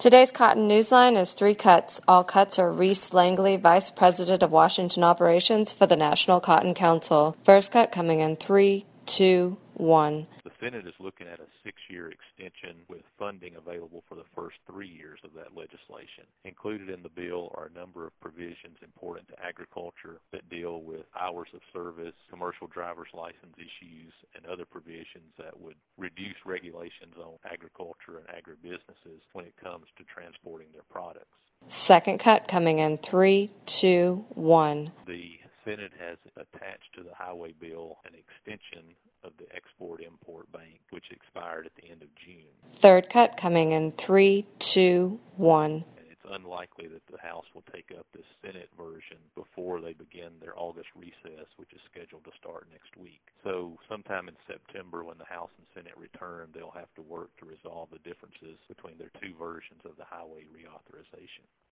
Today's Cotton Newsline is three cuts. All cuts are Reese Langley, Vice President of Washington Operations for the National Cotton Council. First cut coming in 3, 2, 1. The Senate is looking at a 6-year extension with funding available for the first 3 years of that legislation. Included in the bill are a number of provisions important to agriculture that deal with hours of service, commercial driver's license issues, and other provisions that would reduce regulations on agriculture and agribusinesses when it comes to transporting their products. Second cut coming in 3, 2, 1. The Senate has attached to the highway bill an extension of the Export-Import Bank, which expired at the end of June. Third cut coming in 3, 2, 1. And it's unlikely that the House will take up this Senate version before they begin their August recess, which is scheduled to start next week. So sometime in September, when the House and Senate return, they'll have to work to resolve the differences between their two versions of the highway reauthorization.